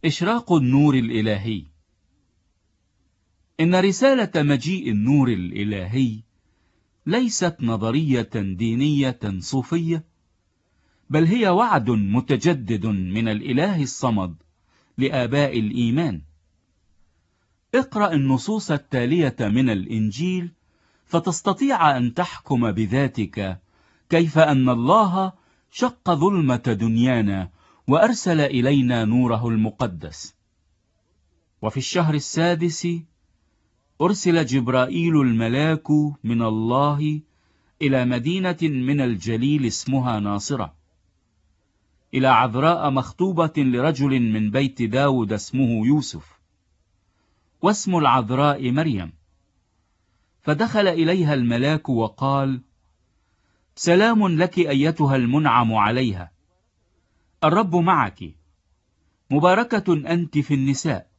إشراق النور الإلهي. إن رسالة مجيء النور الإلهي ليست نظرية دينية صوفية، بل هي وعد متجدد من الإله الصمد لآباء الإيمان. اقرأ النصوص التالية من الإنجيل فتستطيع أن تحكم بذاتك كيف أن الله شق ظلمة دنيانا وأرسل إلينا نوره المقدس. وفي الشهر السادس أرسل جبرائيل الملاك من الله إلى مدينة من الجليل اسمها ناصرة، إلى عذراء مخطوبة لرجل من بيت داود اسمه يوسف، واسم العذراء مريم. فدخل إليها الملاك وقال: سلام لك أيتها المنعم عليها، الرب معك، مباركة أنت في النساء.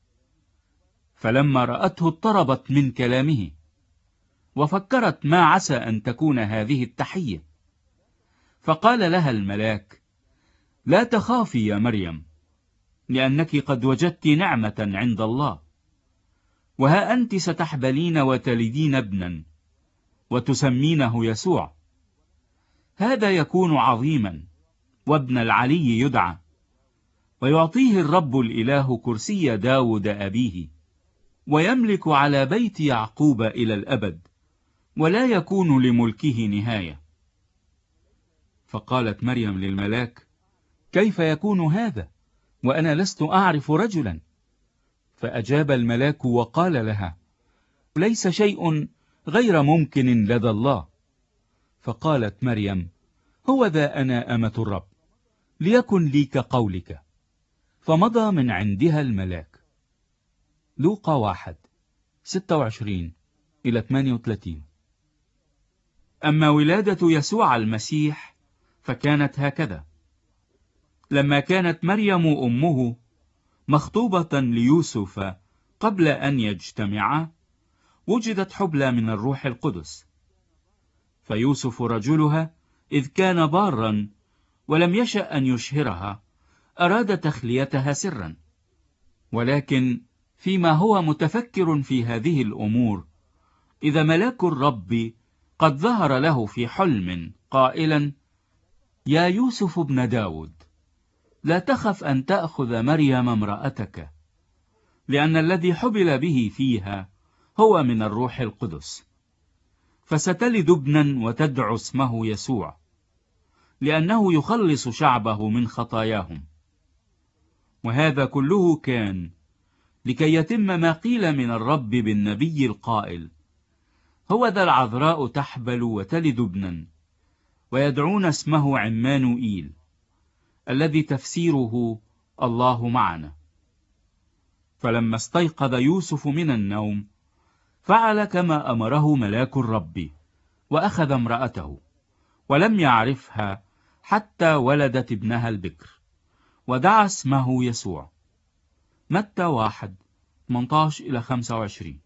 فلما رأته اضطربت من كلامه، وفكرت ما عسى أن تكون هذه التحية. فقال لها الملاك: لا تخافي يا مريم، لأنك قد وجدت نعمة عند الله، وها أنت ستحبلين وتلدين ابنا، وتسمينه يسوع. هذا يكون عظيما، وابن العلي يدعى، ويعطيه الرب الإله كرسي داود أبيه، ويملك على بيت يعقوب إلى الأبد، ولا يكون لملكه نهاية. فقالت مريم للملاك: كيف يكون هذا، وأنا لست أعرف رجلا؟ فأجاب الملاك وقال لها: ليس شيء غير ممكن لدى الله. فقالت مريم: هو ذا أنا أمة الرب، ليكن لي كقولك. فمضى من عندها الملاك. لوقا 1:26-38. أما ولادة يسوع المسيح فكانت هكذا: لما كانت مريم أمه مخطوبة ليوسف قبل أن يجتمعا، وجدت حبلى من الروح القدس. فيوسف رجلها إذ كان بارا ولم يشأ أن يشهرها، أراد تخليتها سرا. ولكن فيما هو متفكر في هذه الأمور، إذا ملاك الرب قد ظهر له في حلم قائلا: يا يوسف ابن داود، لا تخف أن تأخذ مريم امرأتك، لأن الذي حبل به فيها هو من الروح القدس، فستلد ابنا وتدعو اسمه يسوع، لأنه يخلص شعبه من خطاياهم. وهذا كله كان لكي يتم ما قيل من الرب بالنبي القائل: هو ذا العذراء تحبل وتلد ابنا، ويدعون اسمه عمانوئيل، الذي تفسيره الله معنا. فلما استيقظ يوسف من النوم، فعل كما أمره ملاك الرب، وأخذ امرأته، ولم يعرفها حتى ولدت ابنها البكر، ودعا اسمه يسوع. متى 1:18-25.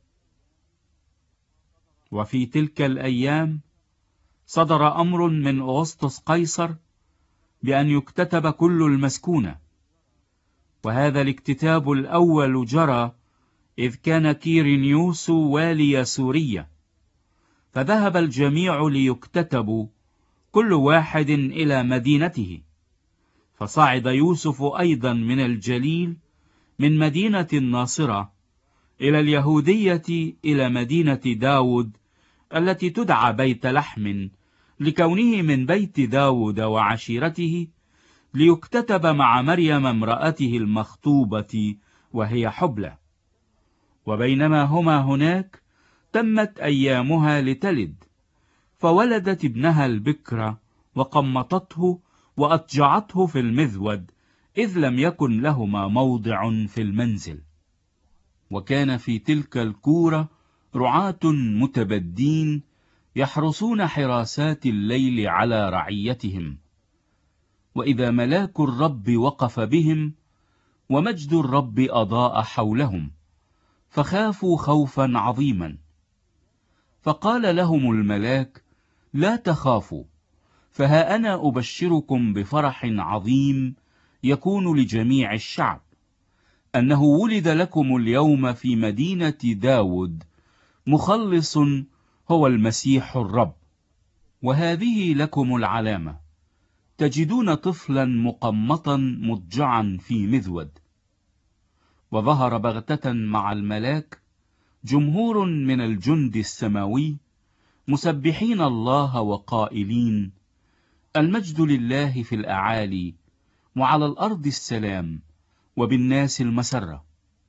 وفي تلك الأيام صدر أمر من أغسطس قيصر بأن يكتتب كل المسكونة، وهذا الاكتتاب الأول جرى إذ كان كيرينيوس والي سوريا، فذهب الجميع ليكتتبوا كل واحد إلى مدينته. فصعد يوسف أيضا من الجليل من مدينة الناصرة إلى اليهودية إلى مدينة داود التي تدعى بيت لحم، لكونه من بيت داود وعشيرته، ليكتتب مع مريم امرأته المخطوبة وهي حبلى. وبينما هما هناك تمت أيامها لتلد، فولدت ابنها البكر، وقمطته وأضجعته في المذود، إذ لم يكن لهما موضع في المنزل. وكان في تلك الكورة رعاة متبدين يحرسون حراسات الليل على رعيتهم. وإذا ملاك الرب وقف بهم، ومجد الرب أضاء حولهم، فخافوا خوفا عظيما. فقال لهم الملاك: لا تخافوا، فها أنا أبشركم بفرح عظيم يكون لجميع الشعب. أنه ولد لكم اليوم في مدينة داود مخلص هو المسيح الرب. وهذه لكم العلامة: تجدون طفلا مقمطا مضجعا في مذود. وظهر بغتة مع الملاك جمهور من الجند السماوي مسبحين الله وقائلين: المجد لله في الأعالي، وعلى الأرض السلام، وبالناس المسرة.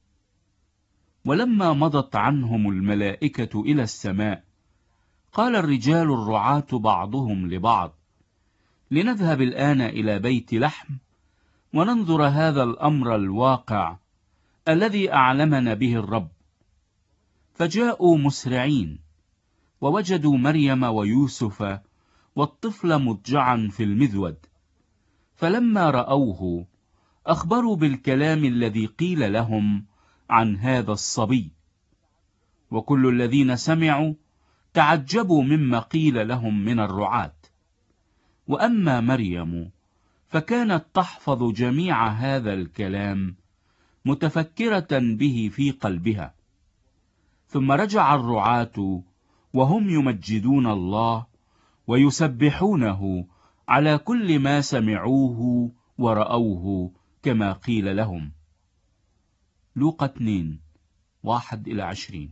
ولما مضت عنهم الملائكة إلى السماء، قال الرجال الرعاة بعضهم لبعض: لنذهب الآن إلى بيت لحم وننظر هذا الأمر الواقع الذي أعلمنا به الرب. فجاءوا مسرعين، ووجدوا مريم ويوسف والطفل مضجعا في المذود. فلما رأوه أخبروا بالكلام الذي قيل لهم عن هذا الصبي. وكل الذين سمعوا تعجبوا مما قيل لهم من الرعاة. وأما مريم فكانت تحفظ جميع هذا الكلام متفكرة به في قلبها. ثم رجع الرعاة وهم يمجدون الله ويسبحونه على كل ما سمعوه ورأوه كما قيل لهم. لوقا 2:1-20.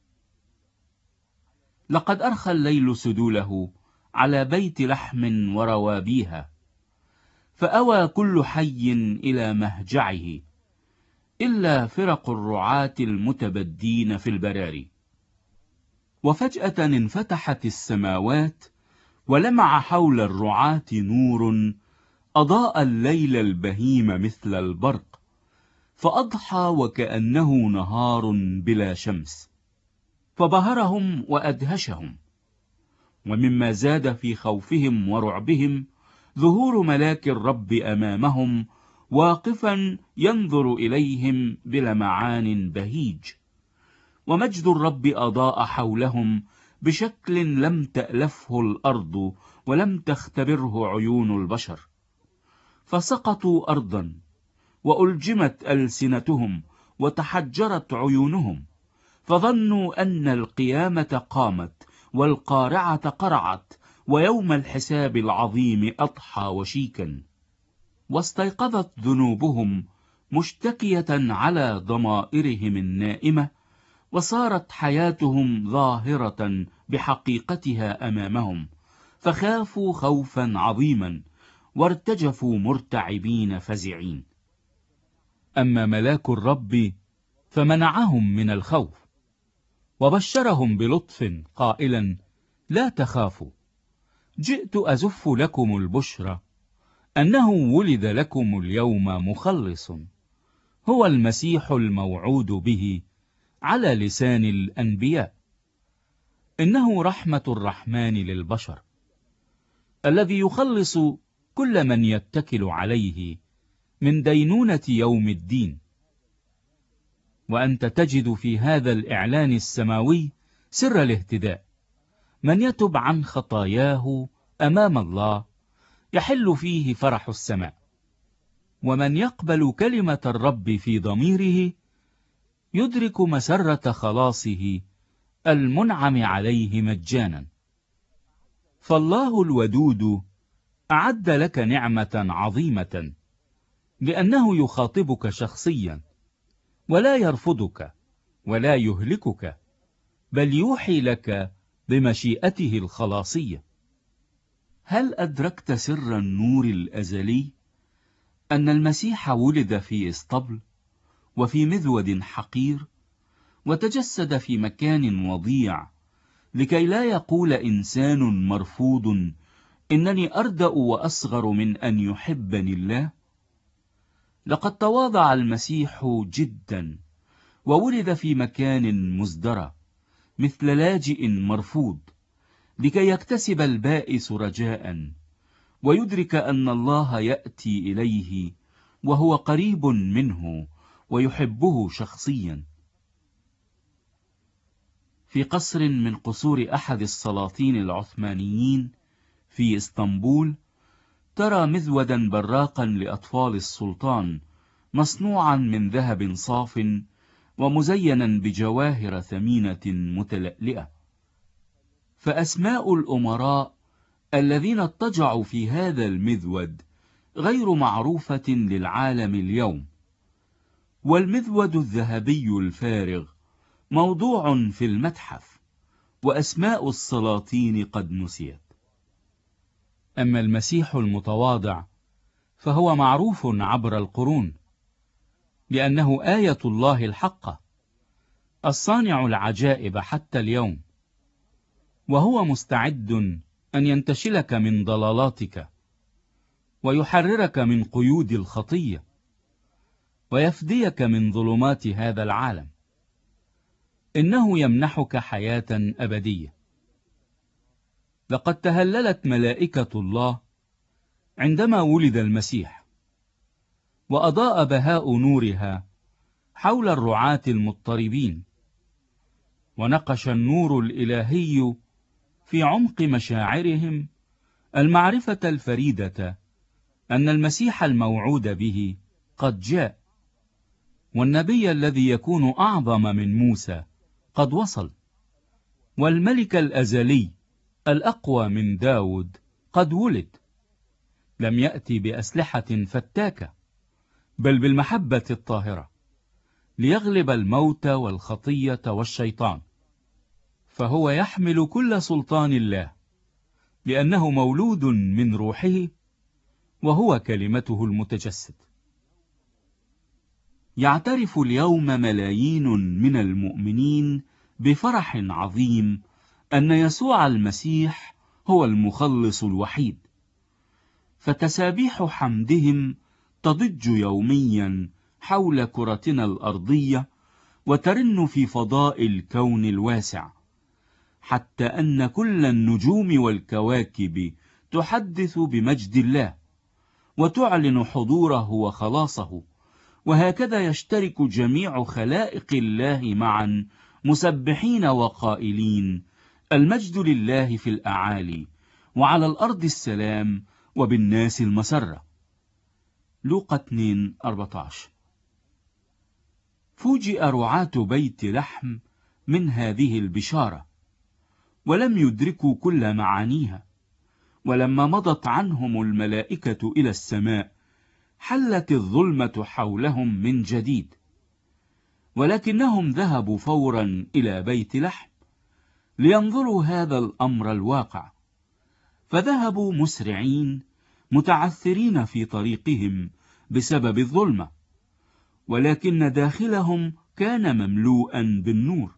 لقد أرخى الليل سدوله على بيت لحم وروابيها، فأوى كل حي إلى مهجعه إلا فرق الرعاة المتبدين في البراري. وفجأة انفتحت السماوات، ولمع حول الرعاة نور أضاء الليل البهيم مثل البرق، فأضحى وكأنه نهار بلا شمس، فبهرهم وأدهشهم. ومما زاد في خوفهم ورعبهم ظهور ملاك الرب أمامهم واقفا ينظر إليهم بلمعان بهيج. ومجد الرب أضاء حولهم بشكل لم تألفه الأرض ولم تختبره عيون البشر. فسقطوا أرضا، وألجمت ألسنتهم، وتحجرت عيونهم، فظنوا أن القيامة قامت، والقارعة قرعت، ويوم الحساب العظيم أضحى وشيكا. واستيقظت ذنوبهم مشتكية على ضمائرهم النائمة، وصارت حياتهم ظاهرة بحقيقتها أمامهم، فخافوا خوفا عظيما، وارتجفوا مرتعبين فزعين. أما ملاك الرب فمنعهم من الخوف، وبشرهم بلطف قائلا: لا تخافوا، جئت أزف لكم البشرى أنه ولد لكم اليوم مخلص، هو المسيح الموعود به على لسان الأنبياء. إنه رحمة الرحمن للبشر، الذي يخلص كل من يتكل عليه من دينونة يوم الدين. وأنت تجد في هذا الإعلان السماوي سر الاهتداء: من يتب عن خطاياه أمام الله يحل فيه فرح السماء، ومن يقبل كلمة الرب في ضميره يدرك مسرة خلاصه المنعم عليه مجانا. فالله الودود أعد لك نعمة عظيمة، لأنه يخاطبك شخصيا، ولا يرفضك ولا يهلكك، بل يوحي لك بمشيئته الخلاصية. هل أدركت سر النور الأزلي؟ أن المسيح ولد في إسطبل وفي مذود حقير، وتجسد في مكان وضيع، لكي لا يقول إنسان مرفوض إنني أردأ وأصغر من أن يحبني الله. لقد تواضع المسيح جدا، وولد في مكان مزدرى مثل لاجئ مرفوض، لكي يكتسب البائس رجاء، ويدرك أن الله يأتي إليه وهو قريب منه ويحبه شخصيا. في قصر من قصور أحد السلاطين العثمانيين في اسطنبول، ترى مذودا براقا لأطفال السلطان مصنوعا من ذهب صاف ومزينا بجواهر ثمينة متلألئة. فأسماء الأمراء الذين اضطجعوا في هذا المذود غير معروفة للعالم اليوم، والمذود الذهبي الفارغ موضوع في المتحف، وأسماء السلاطين قد نسيت. أما المسيح المتواضع فهو معروف عبر القرون، لأنه آية الله الحقة، الصانع العجائب حتى اليوم، وهو مستعد أن ينتشلك من ضلالاتك ويحررك من قيود الخطية ويفديك من ظلمات هذا العالم. إنه يمنحك حياة أبدية. لقد تهللت ملائكة الله عندما ولد المسيح، وأضاء بهاء نورها حول الرعاة المضطربين، ونقش النور الإلهي في عمق مشاعرهم المعرفة الفريدة أن المسيح الموعود به قد جاء، والنبي الذي يكون أعظم من موسى قد وصل، والملك الأزلي الأقوى من داود قد ولد. لم يأتي بأسلحة فتاكة، بل بالمحبة الطاهرة، ليغلب الموت والخطية والشيطان. فهو يحمل كل سلطان الله، لأنه مولود من روحه، وهو كلمته المتجسد. يعترف اليوم ملايين من المؤمنين بفرح عظيم أن يسوع المسيح هو المخلص الوحيد، فتسابيح حمدهم تضج يوميا حول كرتنا الأرضية وترن في فضاء الكون الواسع، حتى أن كل النجوم والكواكب تحدث بمجد الله وتعلن حضوره وخلاصه. وهكذا يشترك جميع خلائق الله معا مسبحين وقائلين: المجد لله في الأعالي، وعلى الأرض السلام، وبالناس المسرة. لوقا 2:14. فوجئ رعاة بيت لحم من هذه البشارة، ولم يدركوا كل معانيها. ولما مضت عنهم الملائكة إلى السماء حلت الظلمة حولهم من جديد، ولكنهم ذهبوا فورا إلى بيت لحم لينظروا هذا الأمر الواقع، فذهبوا مسرعين متعثرين في طريقهم بسبب الظلمة، ولكن داخلهم كان مملوءا بالنور.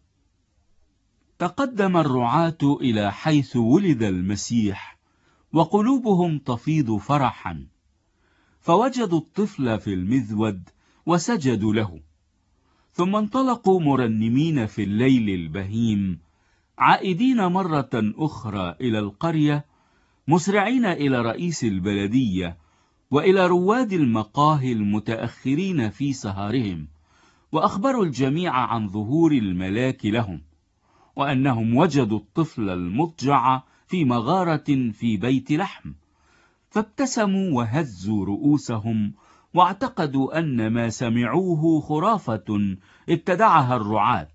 تقدم الرعاة إلى حيث ولد المسيح وقلوبهم تفيض فرحا، فوجدوا الطفل في المذود وسجدوا له، ثم انطلقوا مرنمين في الليل البهيم، عائدين مرة أخرى إلى القرية، مسرعين إلى رئيس البلدية وإلى رواد المقاهي المتأخرين في سهرهم، وأخبروا الجميع عن ظهور الملاك لهم، وأنهم وجدوا الطفل المضجع في مغارة في بيت لحم. فابتسموا وهزوا رؤوسهم، واعتقدوا أن ما سمعوه خرافة ابتدعها الرعاة.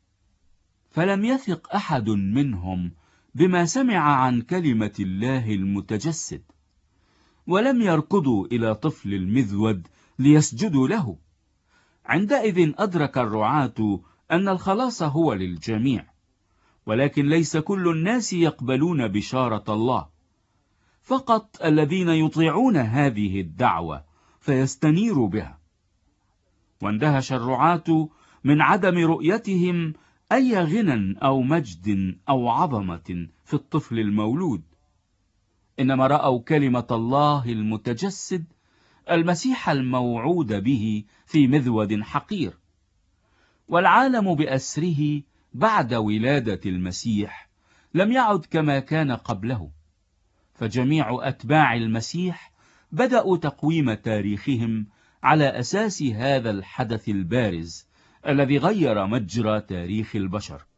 فلم يثق أحد منهم بما سمع عن كلمة الله المتجسد، ولم يركضوا إلى طفل المذود ليسجدوا له. عندئذ أدرك الرعاة أن الخلاص هو للجميع، ولكن ليس كل الناس يقبلون بشارة الله، فقط الذين يطيعون هذه الدعوة فيستنيروا بها. واندهش الرعاة من عدم رؤيتهم أي غنى أو مجد أو عظمة في الطفل المولود، إنما رأوا كلمة الله المتجسد، المسيح الموعود به في مذود حقير. والعالم بأسره بعد ولادة المسيح لم يعد كما كان قبله، فجميع أتباع المسيح بدأوا تقويم تاريخهم على أساس هذا الحدث البارز الذي غير مجرى تاريخ البشر.